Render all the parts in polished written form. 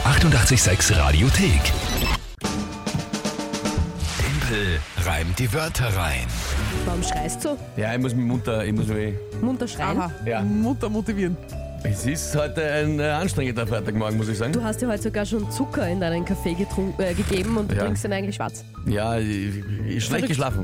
886 Radiothek. Tempel reimt die Wörter rein. Warum schreist du? Ja, ich muss mich Munter schreien? Aha, Ja. Mutter motivieren. Es ist heute ein anstrengender Freitagmorgen, muss ich sagen. Du hast dir heute sogar schon Zucker in deinen Kaffee gegeben und du Ja. trinkst ihn eigentlich schwarz. Ja, ich schlecht geschlafen.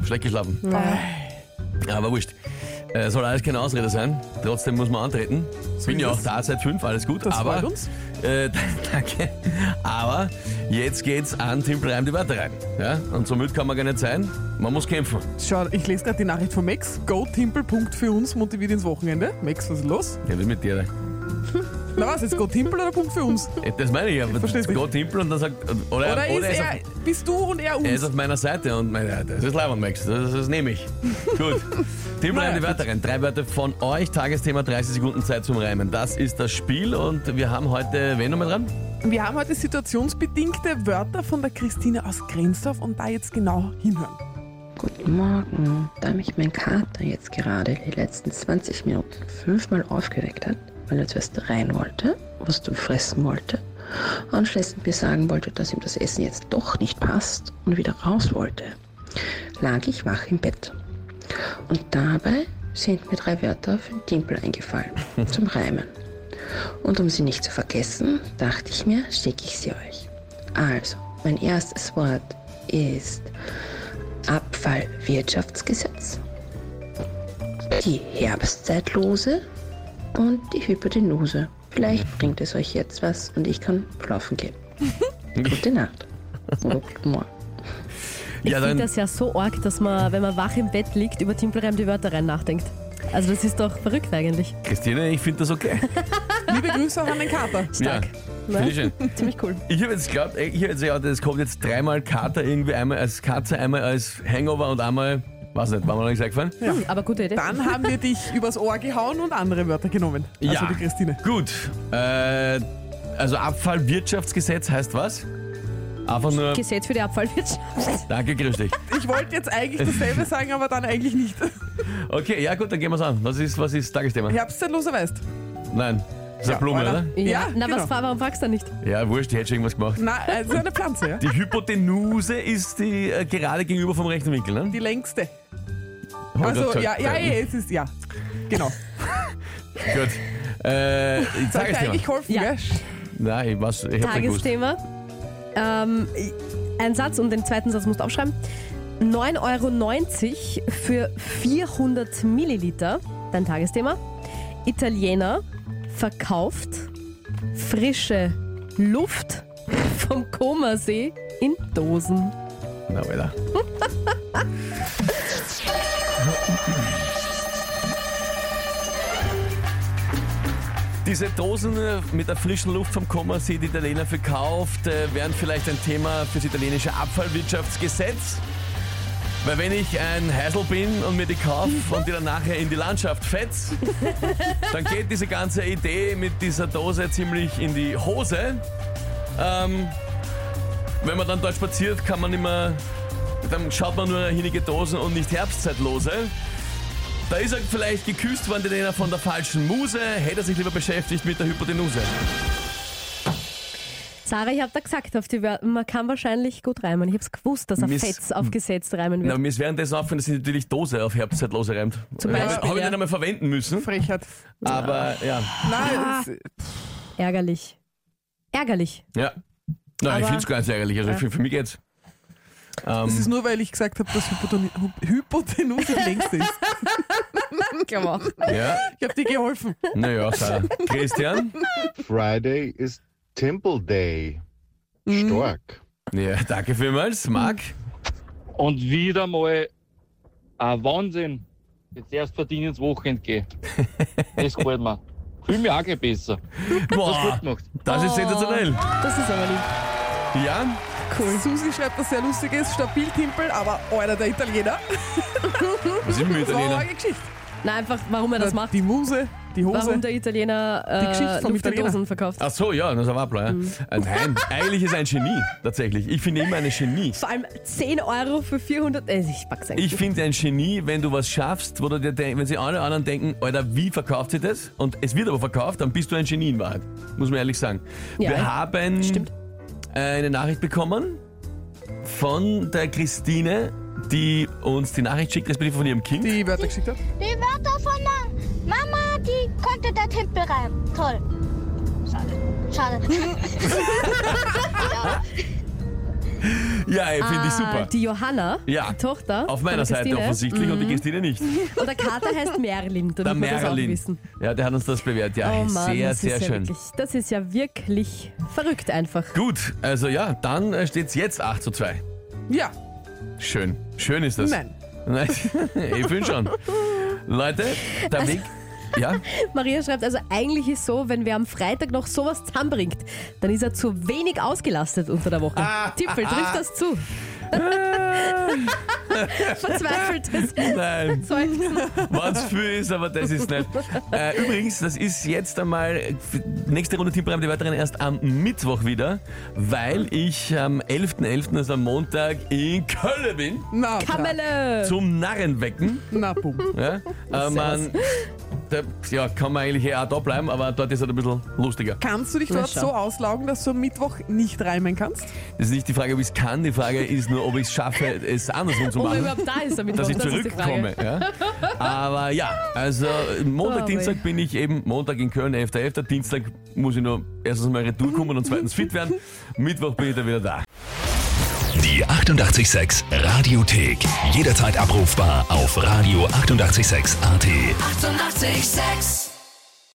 Aber wurscht. Soll alles keine Ausrede sein. Trotzdem muss man antreten. Bin ja auch da seit 5, alles gut. Das aber freut uns. danke. Aber jetzt geht's an Tempel reimt die Wörter rein. Ja? Und so müde kann man gar nicht sein. Man muss kämpfen. Schau, ich lese gerade die Nachricht von Max. GoTimpel. Für uns motiviert ins Wochenende. Max, was ist los? Ja, was ist mit dir? Na was, jetzt GoTimpel oder Punkt für uns? Das meine ich ja. Verstehst du? Go Tempel und dann sagt. Oder ist er, bist du und er uns? Er ist auf meiner Seite und das ist Leiband, Max. Das nehme ich. Gut. Tempel reimt die Wörter rein. 3 Wörter von euch. Tagesthema 30 Sekunden Zeit zum Reimen. Das ist das Spiel und wir haben heute, wen nochmal dran? Wir haben heute situationsbedingte Wörter von der Christine aus Grenzdorf und da jetzt genau hinhören. Guten Morgen. Da mich mein Kater jetzt gerade die letzten 20 Minuten 5-mal aufgeweckt hat, weil er zuerst rein wollte, was du fressen wollte, anschließend mir sagen wollte, dass ihm das Essen jetzt doch nicht passt und wieder raus wollte, lag ich wach im Bett. Und dabei sind mir 3 Wörter für den Timpel eingefallen, zum Reimen. Und um sie nicht zu vergessen, dachte ich mir, schicke ich sie euch. Also, mein erstes Wort ist Abfallwirtschaftsgesetz, die Herbstzeitlose und die Hypotenuse. Vielleicht bringt es euch jetzt was und ich kann schlafen gehen. Gute Nacht. Oder guten Morgen. Ich Ja, finde dann- das ja so arg, dass man, wenn man wach im Bett liegt, über Tempel reimt die Wörter rein nachdenkt. Also das ist doch verrückt eigentlich. Christine, ich finde das okay. Liebe Grüße auch an den Kater. Stark. Ja, finde ich schön. Ziemlich cool. Ich habe jetzt geglaubt, das kommt jetzt 3-mal Kater irgendwie, einmal als Katze, einmal als Hangover und einmal, weiß nicht, war mir noch nicht eingefallen? Aber gute Idee. Dann haben wir dich übers Ohr gehauen und andere Wörter genommen. Also die Christine. Gut. Also Abfallwirtschaftsgesetz heißt was? Einfach nur, Gesetz für die Abfallwirtschaft. danke, grüß dich. Ich wollte jetzt eigentlich dasselbe sagen, aber dann eigentlich nicht. Okay, ja gut, dann gehen wir's an. Was ist Tagesthema? Herbstzeitlose weißt. Nein, das ist eine Blume, Alter. oder? Ja, Na, genau. warum fragst du nicht? Ja, wurscht, ich hätte schon irgendwas gemacht. Na, es ist eine Pflanze, ja? Die Hypotenuse ist die gerade gegenüber vom rechten Winkel, ne? Die längste. Hab ich Also, grad ja, gesagt. es ist, ja. Genau. Gut. Soll ich dir Tagesthema. eigentlich geholfen, Ja. gell? Nein, ich hab's nicht gewusst. Tagesthema. Ein Satz und den zweiten Satz musst du aufschreiben. 9,90 € für 400 Milliliter. Dein Tagesthema. Italiener verkauft frische Luft vom Comersee in Dosen. Na, weiter. Diese Dosen mit der frischen Luft vom Comersee, die Italiener verkauft, wären vielleicht ein Thema fürs italienische Abfallwirtschaftsgesetz. Weil wenn ich ein Heisel bin und mir die kaufe und die dann nachher in die Landschaft fetz, dann geht diese ganze Idee mit dieser Dose ziemlich in die Hose. Wenn man dann dort spaziert, kann man immer, dann schaut man nur hinige Dosen und nicht Herbstzeitlose. Da ist er vielleicht geküsst worden, den von der falschen Muse, hätte er sich lieber beschäftigt mit der Hypotenuse. Sarah, ich habe da gesagt, auf die Wörter, man kann wahrscheinlich gut reimen. Ich habe es gewusst, dass er Fetz auf Gesetz reimen wird. Na, mir ist währenddessen aufgefallen, dass sich natürlich Dose auf Herbstzeitlose reimt. Zum Beispiel, Habe ich ja. nicht einmal verwenden müssen, Frechheit. aber ja. Nein, Ärgerlich. Ärgerlich. Ja. Nein, ich Aber- finde es gar nicht ärgerlich, also für mich geht's. es ist nur, weil ich gesagt habe, dass Hypotenuse die längste ist. Gemacht. Ja, Ich habe dir geholfen. naja, Sarah. Christian? Friday ist Temple Day. Stark. Ja, danke vielmals. Marc? Und wieder mal ein Wahnsinn. Jetzt erst verdienen ins Wochenende gehen. Das gefällt mir. Fühl mich auch gleich besser. Boah, Gut gemacht. das ist sensationell. Das ist aber lieb. Ja, Cool. Susi schreibt, dass sehr lustig ist. Stabil-Timpel, aber Alter, der Italiener. was ist mit Das war eine Italiener? arge Geschichte. Na, einfach, warum er das macht. Die Muse, Die Hose. warum der Italiener Die Geschichte vom Luft in Italiener. Dosen verkauft. Ach so, ja, das war Abla, ja. Nein, eigentlich ist er ein Genie, tatsächlich. Ich finde immer ein Genie. Vor allem 10 Euro für 400. Ich pack's eigentlich. Ich finde ein Genie, wenn du was schaffst, wo du dir wenn sich alle anderen denken, Alter, wie verkauft sie das? Und es wird aber verkauft, dann bist du ein Genie in Wahrheit. Muss man ehrlich sagen. Ja, Wir haben stimmt. eine Nachricht bekommen von der Christine, die uns die Nachricht schickt, respektive von ihrem Kind. Die Wörter geschickt hat. Die Wörter von der Mama, die konnte der Timpel reimen. Toll. Schade. Ja, finde ich super. Die Johanna, Ja. die Tochter. Auf von meiner der Seite Christine. offensichtlich und die Christine nicht. Und der Kater heißt Merlin, Der damit wir das auch Merlin. wissen. Ja, der hat uns das bewährt. Ja, Oh Mann, sehr, das sehr ist ja schön. Wirklich, das ist ja wirklich verrückt einfach. Gut, also ja, dann steht es jetzt 8:2. Ja. Schön. Schön ist das. Nein. Nein. Ich finde schon. Leute, der Weg. Ja? Maria schreibt, also eigentlich ist so, wenn wer am Freitag noch sowas zusammenbringt, dann ist er zu wenig ausgelastet unter der Woche. Tippel, trifft das zu? Verzweifeltes Nein. Seufzen. Was viel ist, aber das ist nicht. Übrigens, das ist jetzt einmal nächste Runde Tippelreim die Wörterin erst am Mittwoch wieder, weil ich am 11.11., also am Montag, in Köln bin Na, Kamelle. zum Narrenwecken. Na, bumm. Ja, kann man eigentlich auch da bleiben, aber dort ist es ein bisschen lustiger. Kannst du dich Na, dort schau. so auslaugen, dass du am Mittwoch nicht reimen kannst? Das ist nicht die Frage, ob ich es kann, die Frage ist nur, ob ich es schaffe, es andersrum zu Ob er machen. überhaupt da ist damit. Dass ich das ist die zurückkomme. Frage. Ja. Aber ja, also Montag, Oh, Dienstag weh. bin ich eben, Montag in Köln, 11.11. Dienstag muss ich nur erstens mal retour kommen und zweitens fit werden. Mittwoch bin ich dann wieder da. Die 88,6 Radiothek. Jederzeit abrufbar auf radio886.at. 88,6. Eighty-eight, sex.